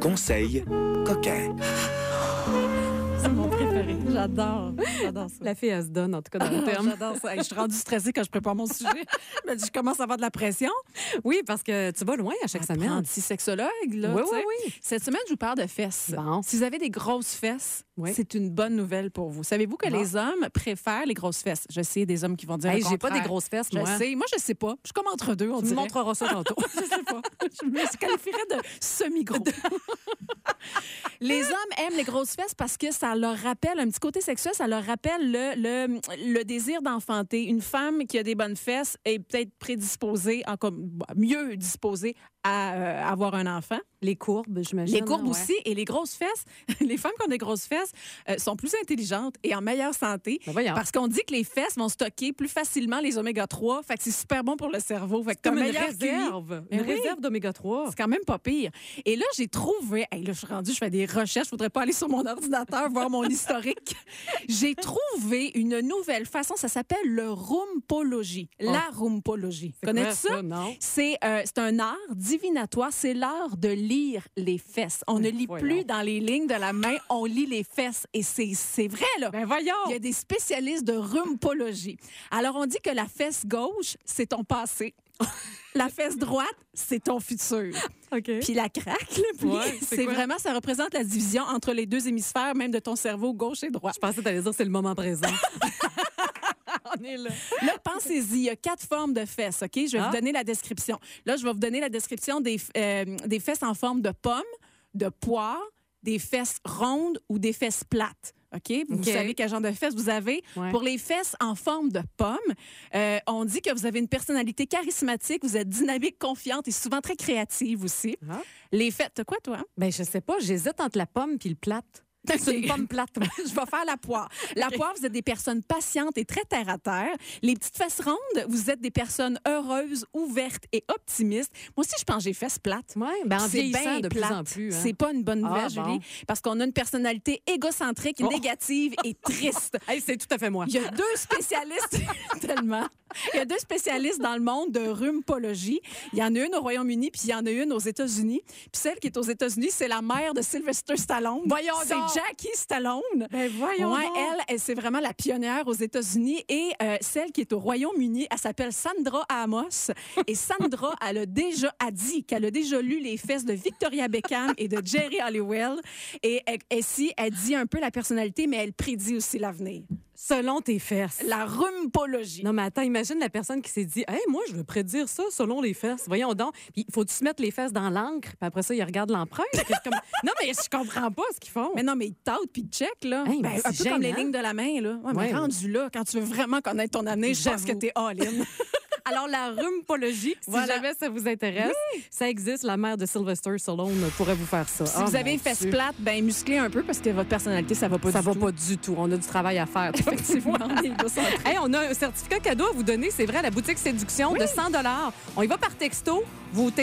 conseils coquins. C'est mon préféré. J'adore ça. La fille, elle se donne, en tout cas, dans le terme. J'adore ça. Hey, je suis rendue stressée quand je prépare mon sujet. Je commence à avoir de la pression. Oui, parce que tu vas loin à chaque semaine. Apprenti sexologue, là. Oui, tu sais. oui. Cette semaine, je vous parle de fesses. Bon. Si vous avez des grosses fesses, Oui. c'est une bonne nouvelle pour vous. Savez-vous que Bon. les hommes préfèrent les grosses fesses? Je sais, des hommes qui vont dire Hey, le j'ai pas contraire. des grosses fesses, Je moi. sais. Moi, je sais pas. Je suis comme entre deux, on Tu me dirait. montreras ça tantôt. Je sais pas. Je me qualifierais de semi-gros. Les hommes aiment les grosses fesses parce que ça leur rappelle un petit côté sexuel, ça leur rappelle le désir d'enfanter. Une femme qui a des bonnes fesses est peut-être prédisposée, mieux disposée à avoir un enfant. Les courbes, j'imagine. Les courbes ouais. aussi et les grosses fesses. Les femmes qui ont des grosses fesses sont plus intelligentes et en meilleure santé Ben voyons. parce qu'on dit que les fesses vont stocker plus facilement les oméga 3. Fait que c'est super bon pour le cerveau. Fait que t'as Comme un une meilleur réserve. QI. Une Oui. réserve d'oméga 3. C'est quand même pas pire. Et là, j'ai trouvé... Hey, là, je suis rendue, je fais des recherches. Je voudrais pas aller sur mon ordinateur voir mon historique. J'ai trouvé une nouvelle façon. Ça s'appelle le rhumpologie. La rhumpologie. Connais-tu ça? Non. C'est un art divinatoire. C'est l'art de lire les fesses. On ne lit voyons. plus dans les lignes de la main. On lit les fesses. Et c'est vrai, là. Ben voyons. Il y a des spécialistes de rhumpologie. Alors, on dit que la fesse gauche, c'est ton passé. La fesse droite, c'est ton futur. OK. Puis la craque, là, puis Ouais, c'est c'est quoi? vraiment, ça représente la division entre les deux hémisphères, même de ton cerveau gauche et droit. Je pensais que t'allais dire c'est le moment présent. On est là. Là, pensez-y, il y a 4 formes de fesses, OK? Je vais vous donner la description. Là, je vais vous donner la description des fesses en forme de pomme, de poire, des fesses rondes ou des fesses plates. OK? Vous OK. savez quel genre de fesses vous avez. Ouais. Pour les fesses en forme de pomme, on dit que vous avez une personnalité charismatique, vous êtes dynamique, confiante et souvent très créative aussi. Ah. Les fesses... T'as quoi, toi? Ben, je sais pas. J'hésite entre la pomme puis le plate. C'est une pomme plate. Je vais faire la poire. La poire, vous êtes des personnes patientes et très terre-à-terre. Les petites fesses rondes, vous êtes des personnes heureuses, ouvertes et optimistes. Moi aussi, je pense que j'ai fesses plates. Ouais, ben, en C'est vieillissant bien de plus plate. en plus. Hein. C'est pas une bonne nouvelle, Ah, bon. Julie, parce qu'on a une personnalité égocentrique, négative et triste. Hey, c'est tout à fait moi. Il y a 2 spécialistes, tellement. Il y a 2 spécialistes dans le monde de rhumpologie. Il y en a une au Royaume-Uni, puis il y en a une aux États-Unis. Puis celle qui est aux États-Unis, c'est la mère de Sylvester Stallone. Voyons C'est donc. Jackie Stallone. Ben, voyons Ouais, donc. elle, c'est vraiment la pionnière aux États-Unis. Et celle qui est au Royaume-Uni, elle s'appelle Sandra Amos. Et Sandra, elle a dit qu'elle a déjà lu les fesses de Victoria Beckham et de Jerry Halliwell. Et elle dit un peu la personnalité, mais elle prédit aussi l'avenir. Selon tes fesses. La rhumpologie. Non, mais attends, imagine la personne qui s'est dit, hey, moi, je veux prédire ça selon les fesses. Voyons donc. Puis, faut-tu se mettre les fesses dans l'encre? Puis après ça, ils regardent l'empreinte. Puis comme... Non, mais je comprends pas ce qu'ils font. Mais non, mais ils tâtent puis ils checkent, là. Hey, Ben, mais un c'est peu comme les gênant. lignes de la main, là. Ouais, mais Ouais. rendu là, quand tu veux vraiment connaître ton avenir, je pense que J'avoue. t'es all-in. Alors, la rhumpologie, si Voilà. jamais ça vous intéresse, ça existe. La mère de Sylvester Stallone pourrait vous faire ça. Si vous avez les fesses plates, ben musclez un peu parce que votre personnalité, ça va pas Ça du va tout. pas du tout. On a du travail à faire. Effectivement, on est égocentrique. Hey, on a un certificat cadeau à vous donner, c'est vrai, à la boutique Séduction de 100 $. On y va par texto. Vous